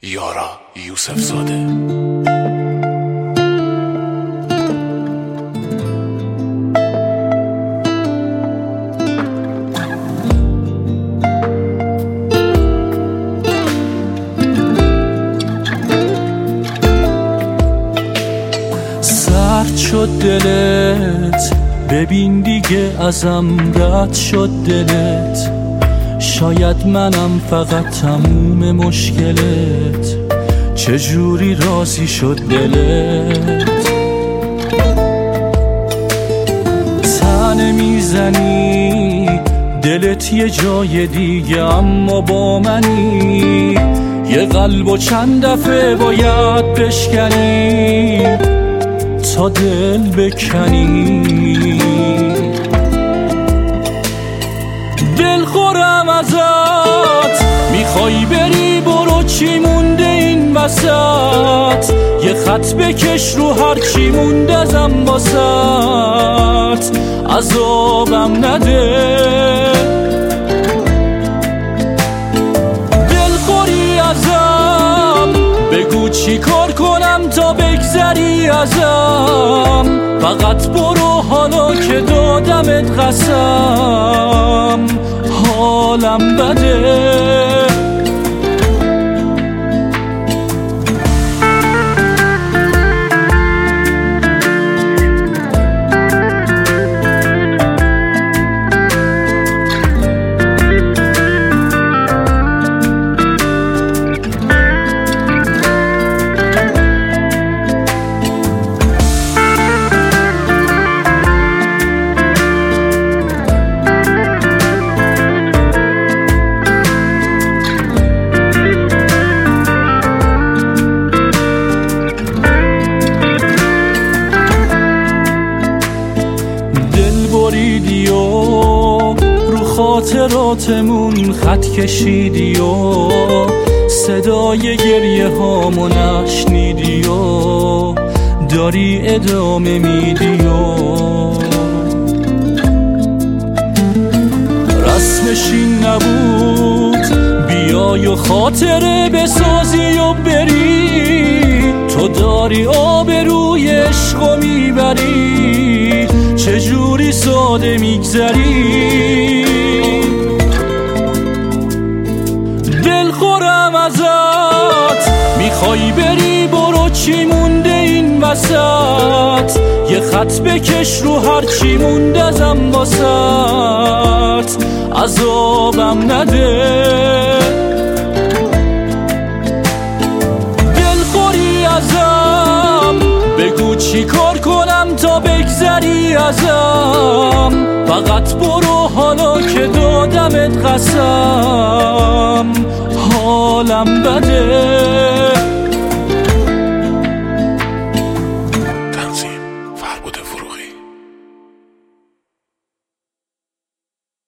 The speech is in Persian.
یارا یوسف زاده. سرد شد دلت، ببین دیگه ازم رد شد دلت. شاید منم فقط تموم مشکلت، چجوری راضی شد دلت. تنه میزنی دلت یه جای دیگه، اما با منی یه قلب و چند دفعه باید بشکنی تا دل بکنی. دلخورم ازت، میخوای بری برو، چی مونده این وسط؟ یه خط بکش رو هر چی مونده ازم واسط، عذابم نده. دلخوری ازم، بگو چی کار کنم تا بگذری ازم. فقط برو حالا که دادمت قسم، حالم بده. بریدی و رو خاطراتمون خط کشیدی و صدای گریه هامو نشنیدی و داری ادامه میدی و رسمش این نبود بیای و خاطره بسازی و بری. تو داری آبروی عشقو میبری، چجوری ساده میگذری. دلخورم ازت، میخوای بری برو، چی مونده این وسط؟ یه خط بکش رو هر چی مونده ازم واسط، عذابم نده. دلخوری ازم، بگو چی کار کنم تا بگذری ازم. فقط برو حالا که دادمت قسم، حالم بده.